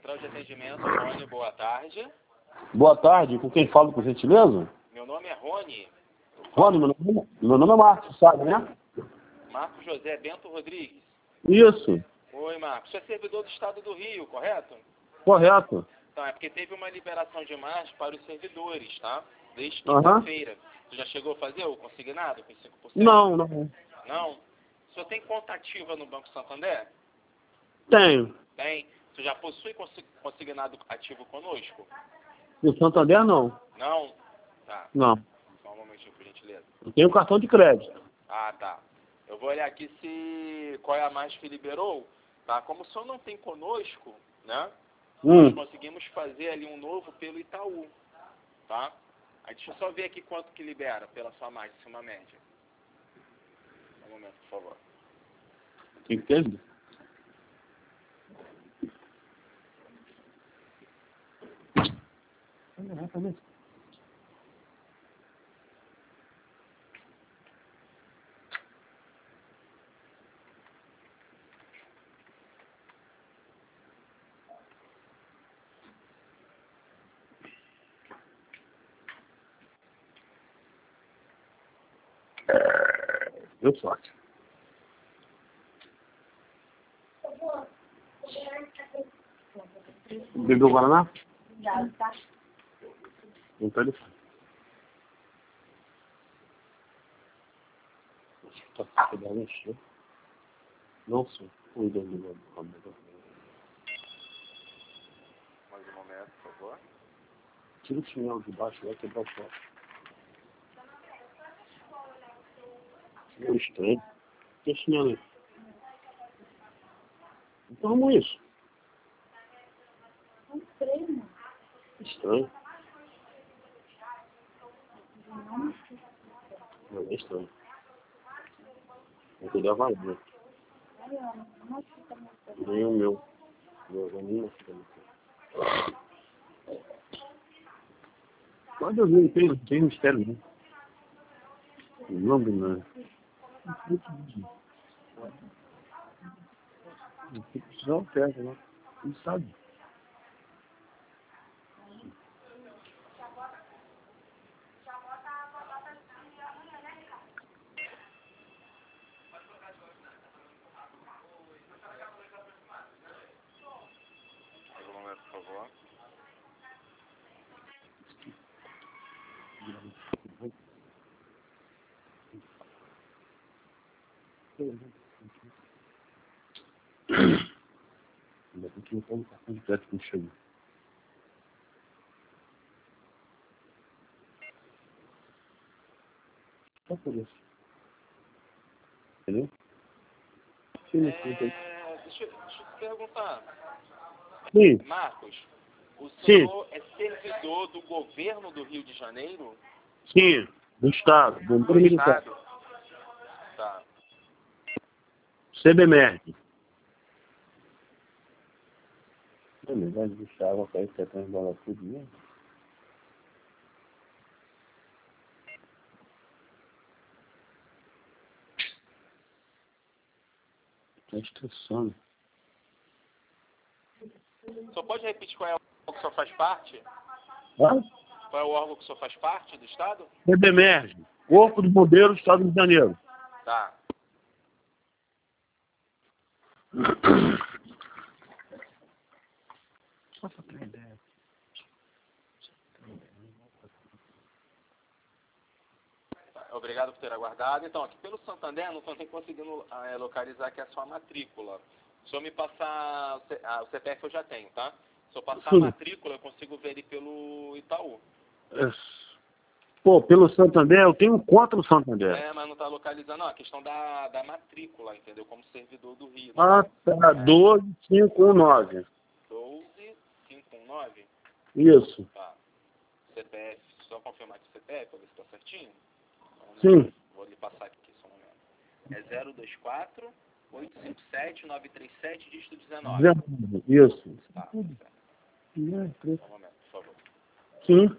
Central de atendimento, Rony, boa tarde. Boa tarde, com quem falo, por gentileza? Meu nome é Rony. Rony, meu nome é Marcos, sabe, né? Marcos José Bento Rodrigues. Isso, Oi, Marcos. Você é servidor do Estado do Rio, correto? correto. Então, é porque teve uma liberação de margem para os servidores, tá? Desde Aham. quinta-feira. Você já chegou a fazer o consignado com 5%? Não, não. Não? O senhor tem conta ativa no Banco Santander? Tenho. Tem. Você já possui consignado ativo conosco? No Santander, não. Não? Tá. Não. Só um momentinho, por gentileza. Eu tenho cartão de crédito. Ah, tá. Eu vou olhar aqui se qual é a mais que liberou, tá? Como o senhor não tem conosco, né? Nós conseguimos fazer ali um novo pelo Itaú, tá? Aí deixa eu só ver aqui quanto que libera pela sua margem, se é uma média. Um momento, por favor. Tem que ter. Deu sorte. Bebeu o Guaraná? Já, tá? Não tá ali. Tá pegando encher. Não, senhor. Cuida do meu. Mais um momento, por favor. Tira o chinelo de baixo, vai quebrar o pó. Chinelo estranho. Que chinelo aí? Então arruma isso. Não sei, mano. Estranho. Não, é estranho. Vou cuidar vai, né? Não fica muito. Nem o meu. Meu aninho fica muito. Pode ouvir, tem mistério, né? Não, não. Não pega, né? Não sabe. Mais um momento, por favor. Ainda tem que botar um cartão de crédito quando chegou. Só por isso. Entendeu? Sim, Deixa eu te perguntar. sim. Marcos, o Sim. senhor é servidor do governo do Rio de Janeiro? Sim. Do Estado. Do Do Militar. Estado? Tá. CBMERG. É melhor deixar a água cair, que até embalar tudo mesmo. Tá estressando. Só pode repetir qual é o órgão que o senhor faz parte? Ah? Qual é o órgão que o senhor faz parte do Estado? CBMERG. Corpo dos Bombeiros do Estado do Rio de Janeiro. Tá. Só pra ter ideia. Obrigado por ter aguardado. Então, aqui pelo Santander, não estou conseguindo localizar aqui a sua matrícula. Se eu me passar... o CPF eu já tenho, tá? Se eu passar a matrícula, eu consigo ver ele pelo Itaú. Pô, pelo Santander, eu tenho conta no Santander. É, mas não está localizando, não. A questão da matrícula, entendeu? Como servidor do Rio. Ah, tá. 12519. 12519? Isso. Tá. CPF, só confirmar aqui o CPF, para ver se está certinho. Sim. Vou lhe passar aqui, só um momento. É 024 857 937, dígito 19. Isso. Tá, certo. Só um momento, por favor. Sim.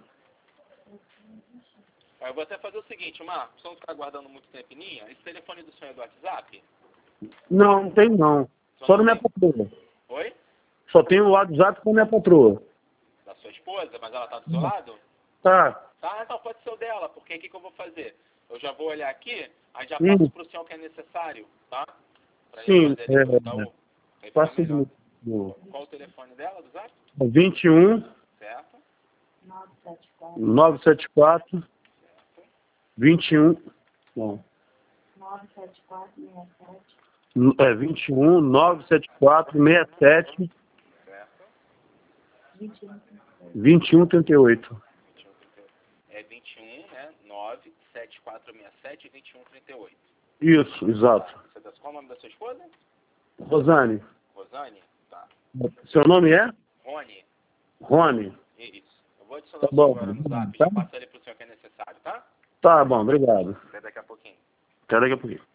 Eu vou até fazer o seguinte, Marcos, se não ficar aguardando muito tempo em linha, esse telefone do senhor é do WhatsApp? Não, não tem não. Só na minha patroa. Oi? Só tenho o WhatsApp com minha patroa. Da sua esposa, mas ela tá do seu lado? Tá. Tá, então pode ser o dela, porque o que eu vou fazer? Eu já vou olhar aqui, aí já passo pro senhor o que é necessário, tá? Pra Sim, ele fazer ali no Itaú. Aí fica Passa melhor. do Qual o telefone dela, do Zap? 21 Certo? 974 Certo. 21. Não. 97467. 21 974 67 Certo. 21 38. É 21, né? 97467 2138. Isso, exato. Qual o nome da sua esposa? Rosane, Rosane? Tá. seu nome é? Rony? Rony. Isso. Eu vou adicionar Tá o senhor bom. agora no Zap. Tá? Já passo ele pro senhor que é necessário, tá? Tá bom, obrigado. Até daqui a pouquinho. Até daqui a pouquinho.